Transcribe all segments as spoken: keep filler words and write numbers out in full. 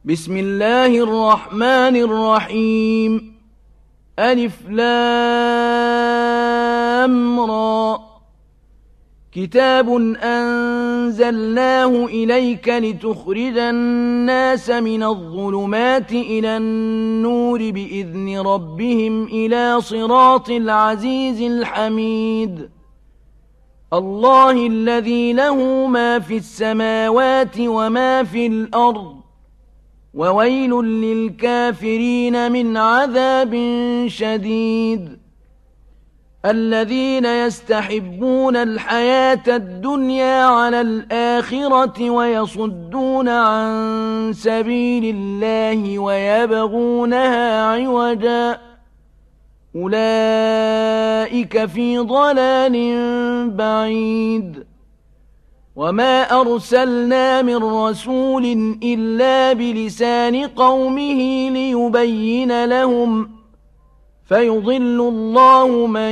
بسم الله الرحمن الرحيم ألف لام را كتاب أنزلناه إليك لتخرج الناس من الظلمات إلى النور بإذن ربهم إلى صراط العزيز الحميد الله الذي له ما في السماوات وما في الأرض وويل للكافرين من عذاب شديد الذين يستحبون الحياة الدنيا على الآخرة ويصدون عن سبيل الله ويبغونها عوجا أولئك في ضلال بعيد وما أرسلنا من رسول إلا بلسان قومه ليبين لهم فيضل الله من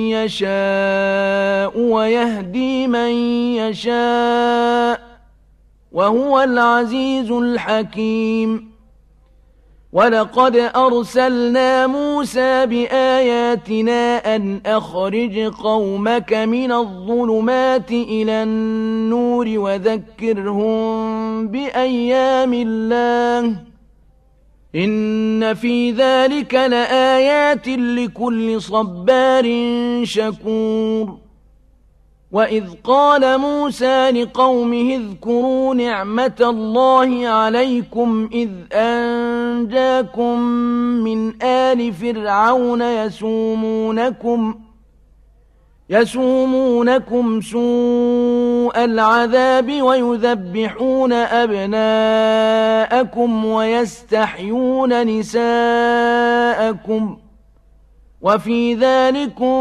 يشاء ويهدي من يشاء وهو العزيز الحكيم ولقد أرسلنا موسى بآياتنا أن أخرج قومك من الظلمات إلى النور وذكرهم بأيام الله إن في ذلك لآيات لكل صبار شكور وإذ قال موسى لقومه اذكروا نعمة الله عليكم إذ أنجاكم من آل فرعون يسومونكم يسومونكم سوء العذاب ويذبحون أبناءكم ويستحيون نساءكم وفي ذلكم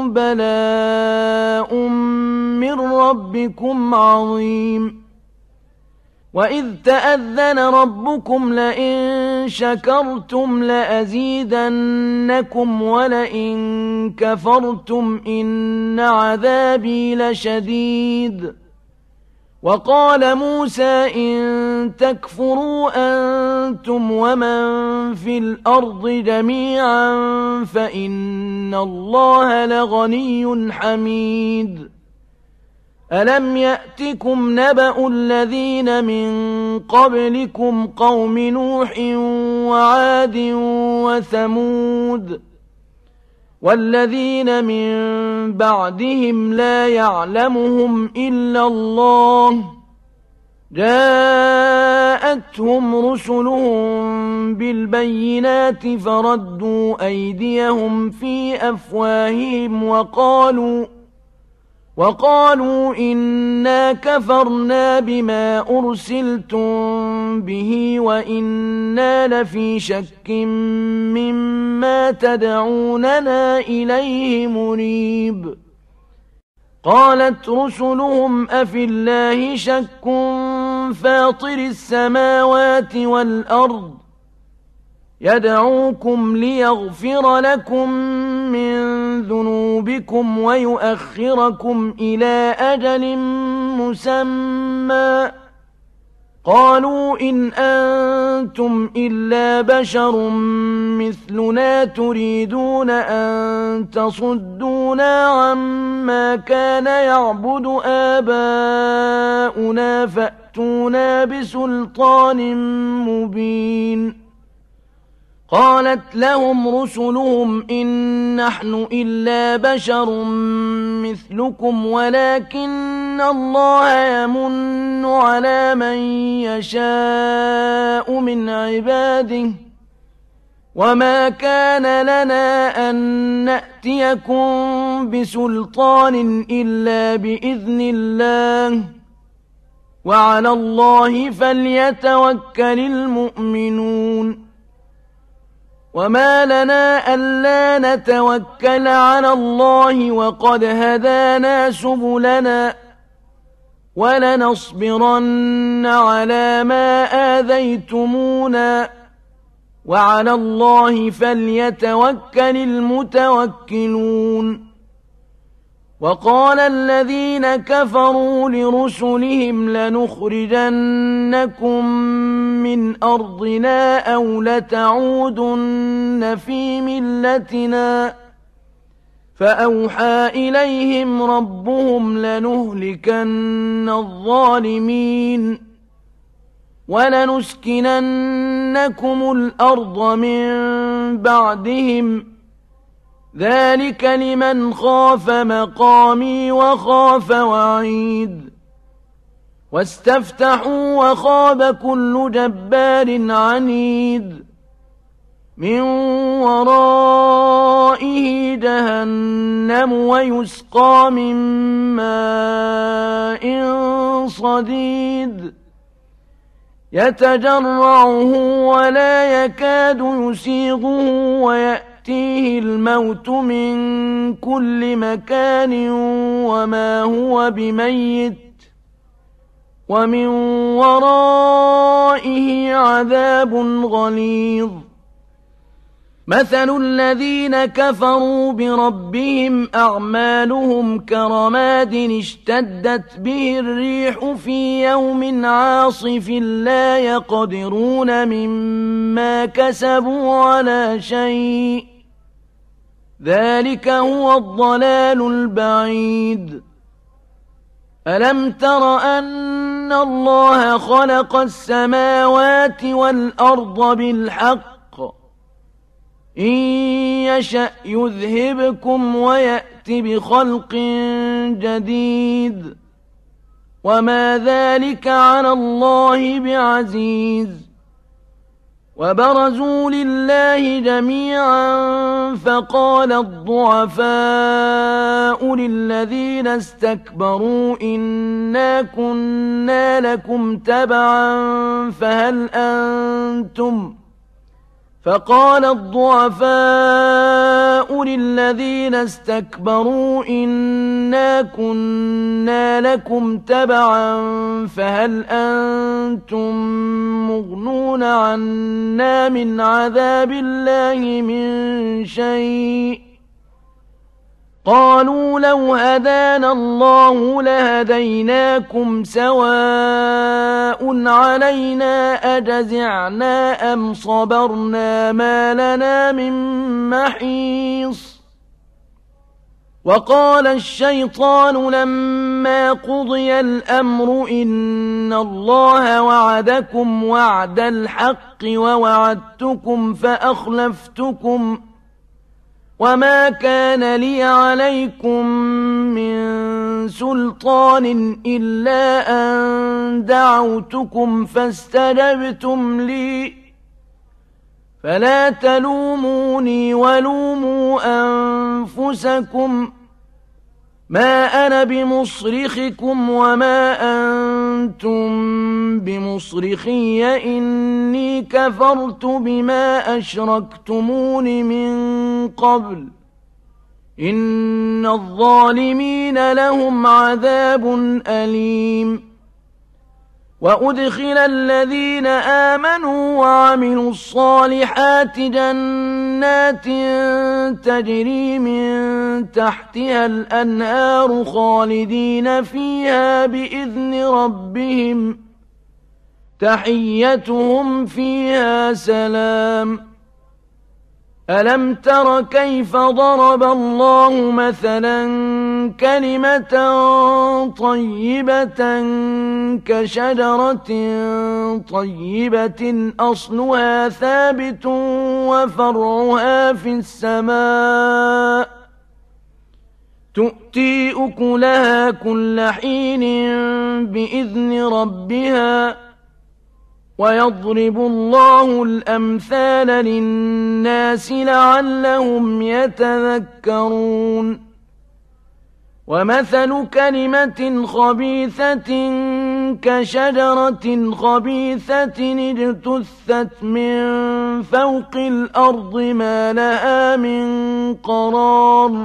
بلاء من ربكم عظيم وإذ تأذن ربكم لئن شكرتم لأزيدنكم ولئن كفرتم إن عذابي لشديد وقال موسى إن تكفروا أنتم ومن في الأرض جميعا فإن الله لغني حميد ألم يأتكم نبأ الذين من قبلكم قوم نوح وعاد وثمود والذين من بعدهم لا يعلمهم إلا الله جاءتهم رسلهم بالبينات فردوا أيديهم في أفواههم وقالوا وقالوا إنا كفرنا بما أرسلتم به وإنا لفي شك مما تدعوننا إليه مريب قالت رسلهم أفي الله شك فاطر السماوات والأرض يدعوكم ليغفر لكم من ذنوبكم ويؤخركم إلى أجل مسمى قالوا إن أنتم إلا بشر مثلنا تريدون أن تصدونا عما كان يعبد آباؤنا فأتونا بسلطان مبين قالت لهم رسلهم إن نحن إلا بشر مثلكم ولكن الله يمن على من يشاء من عباده وما كان لنا أن نأتيكم بسلطان إلا بإذن الله وعلى الله فليتوكل المؤمنون وما لنا ألا نتوكل على الله وقد هدانا سبلنا ولنصبرن على ما آذيتمونا وعلى الله فليتوكل المتوكلون وقال الذين كفروا لرسلهم لنخرجنكم من أرضنا أو لتعودن في ملتنا فأوحى إليهم ربهم لنهلكن الظالمين ولنسكننكم الأرض من بعدهم ذلك لمن خاف مقامي وخاف وعيد واستفتحوا وخاب كل جبار عنيد من ورائه جهنم ويسقى من ماء صديد يتجرعه ولا يكاد يسيغه ويأتيه الموت من كل مكان وما هو بميت ومن ورائه عذاب غليظ مثل الذين كفروا بربهم أعمالهم كرماد اشتدت به الريح في يوم عاصف لا يقدرون مما كسبوا على شيء ذلك هو الضلال البعيد ألم تر أن الله خلق السماوات والأرض بالحق إن يشأ يذهبكم ويأت بخلق جديد وما ذلك على الله بعزيز وبرزوا لله جميعا فقال الضعفاء للذين استكبروا إنا كنا لكم تبعا فهل أنتم فقال الضعفاء للذين استكبروا إنا كنا لكم تبعا فهل أنتم مغنون عنا من عذاب الله من شيء قالوا لو هدانا الله لهديناكم سواء علينا أجزعنا أم صبرنا ما لنا من محيص وقال الشيطان لما قضي الأمر إن الله وعدكم وعد الحق ووعدتكم فأخلفتكم وما كان لي عليكم من سلطان إلا أن دعوتكم فاستجبتم لي فلا تلوموني ولوموا أنفسكم ما أنا بمصرخكم وما أنتم بمصرخي إني كفرت بما أشركتمون من قبل إن الظالمين لهم عذاب أليم وأدخل الذين آمنوا وعملوا الصالحات جنات تجري من تحتها الأنهار خالدين فيها بإذن ربهم تحيتهم فيها سلام ألم تر كيف ضرب الله مثلا كلمة طيبة كشجرة طيبة أصلها ثابت وفرعها في السماء تؤتي أكلها كل حين بإذن ربها ويضرب الله الأمثال للناس لعلهم يتذكرون ومثل كلمة خبيثة كشجرة خبيثة اجتثت من فوق الأرض ما لها من قرار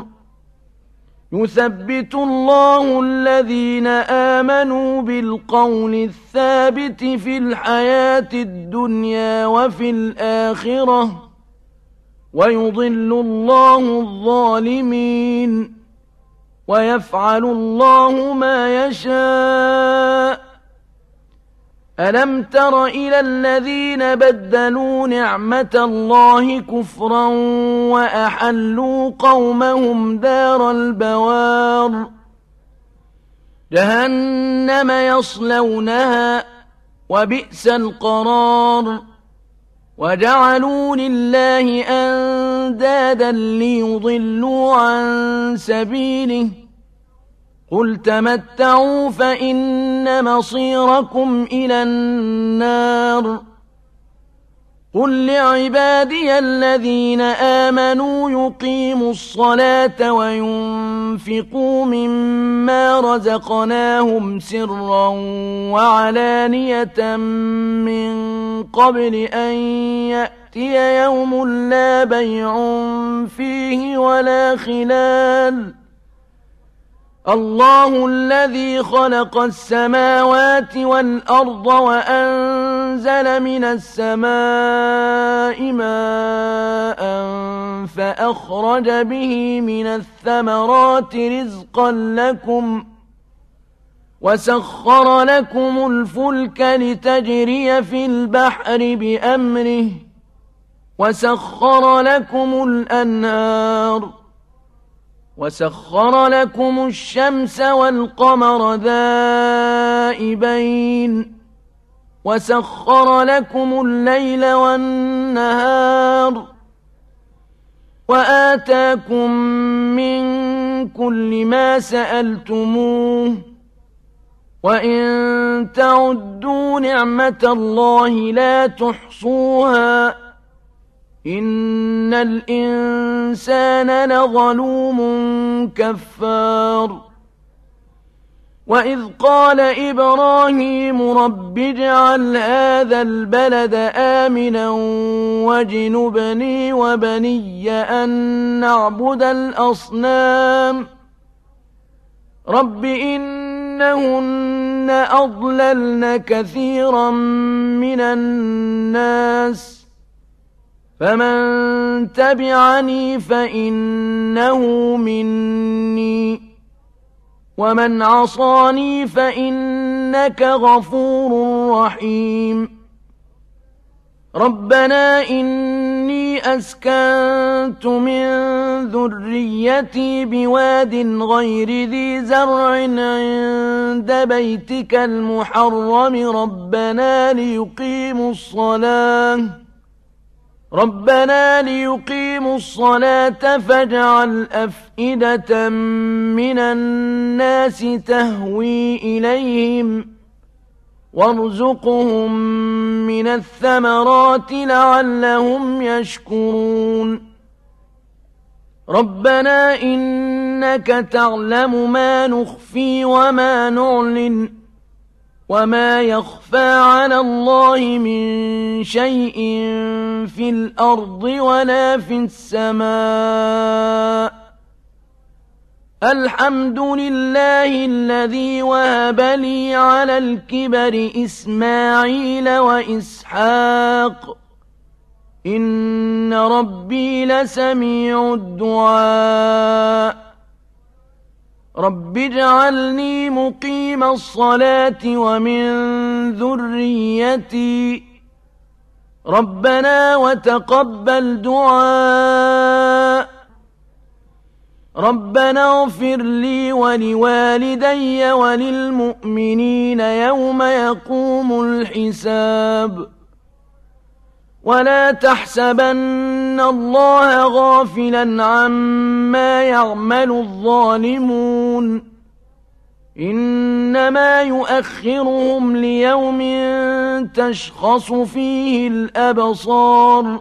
يثبت الله الذين آمنوا بالقول الثابت في الحياة الدنيا وفي الآخرة ويضل الله الظالمين ويفعل الله ما يشاء. ألم تر إلى الذين بدلوا نعمة الله كفرا وأحلوا قومهم دار البوار جهنم يصلونها وبئس القرار وجعلوا لله أندادا ليضلوا عن سبيله قل تمتعوا فإن مصيركم إلى النار قل لعبادي الذين آمنوا يقيموا الصلاة وينفقوا مما رزقناهم سرا وعلانية من قبل أن يأتي يوم لا بيع فيه ولا خلال الله الذي خلق السماوات والأرض وأنزل من السماء ماء فأخرج به من الثمرات رزقا لكم وسخر لكم الفلك لتجري في البحر بأمره وسخر لكم الأنهار وسخر لكم الشمس والقمر دائبين وسخر لكم الليل والنهار وآتاكم من كل ما سألتموه وإن تعدوا نعمة الله لا تحصوها إن الإنسان لظلوم كفار وإذ قال إبراهيم رب اجعل هذا البلد آمنا واجنبني وبني أن نعبد الأصنام رب إنهن أضللن كثيرا من الناس فمن تبعني فإنه مني ومن عصاني فإنك غفور رحيم ربنا إني أسكنت من ذريتي بواد غير ذي زرع عند بيتك المحرم ربنا ليقيموا الصلاة ربنا ليقيموا الصلاة فاجعل أفئدة من الناس تهوي إليهم وارزقهم من الثمرات لعلهم يشكرون ربنا إنك تعلم ما نخفي وما نعلن وما يخفى على الله من شيء في الأرض ولا في السماء الحمد لله الذي وهب لي على الكبر إسماعيل وإسحاق إن ربي لسميع الدعاء رب اجعلني مقيم الصلاة ومن ذريتي ربنا وتقبل دعاء ربنا اغفر لي ولوالدي وللمؤمنين يوم يقوم الحساب ولا تحسبن الله غافلا عما يعمل الظالمون إنما يؤخرهم ليوم تشخص فيه الأبصار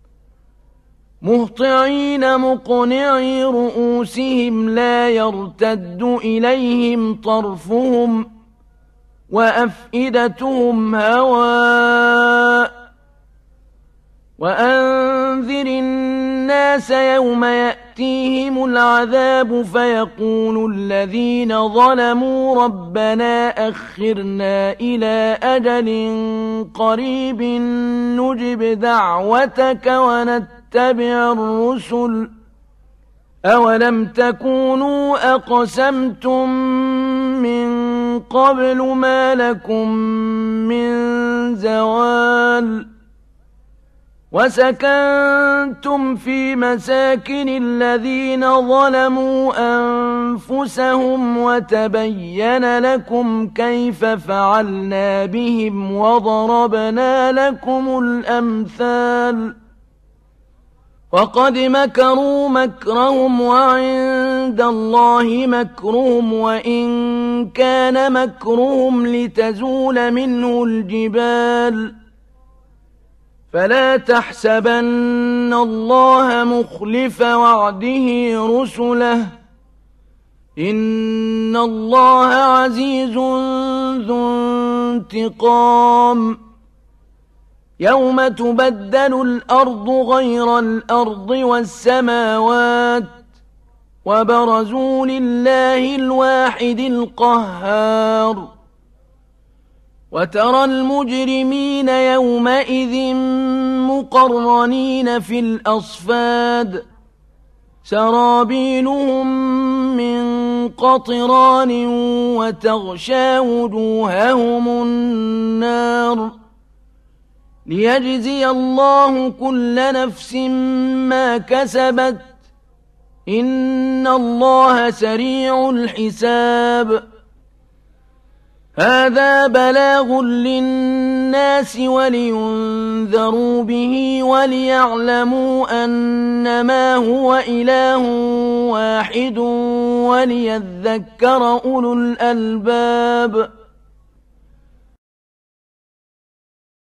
مهطعين مقنعي رؤوسهم لا يرتد إليهم طرفهم وأفئدتهم هواء وأنذر الناس يوم يأتيهم العذاب فيقول الذين ظلموا ربنا أخرنا إلى أجل قريب نجب دعوتك ونتبع الرسل أولم تكونوا أقسمتم من قبل ما لكم من زوال وسكنتم في مساكن الذين ظلموا أنفسهم وتبين لكم كيف فعلنا بهم وضربنا لكم الأمثال وقد مكروا مكرهم وعند الله مكرهم وإن كان مكرهم لتزول منه الجبال فلا تحسبن الله مخلف وعده رسله إن الله عزيز ذو انتقام يوم تبدل الأرض غير الأرض والسماوات وبرزوا لله الواحد القهار وترى المجرمين يومئذ مقرنين في الأصفاد سرابيلهم من قطران وتغشى وجوههم النار ليجزي الله كل نفس ما كسبت إن الله سريع الحساب هذا بلاغ للناس ولينذروا به وليعلموا أنما هو إله واحد وليذكر أولو الألباب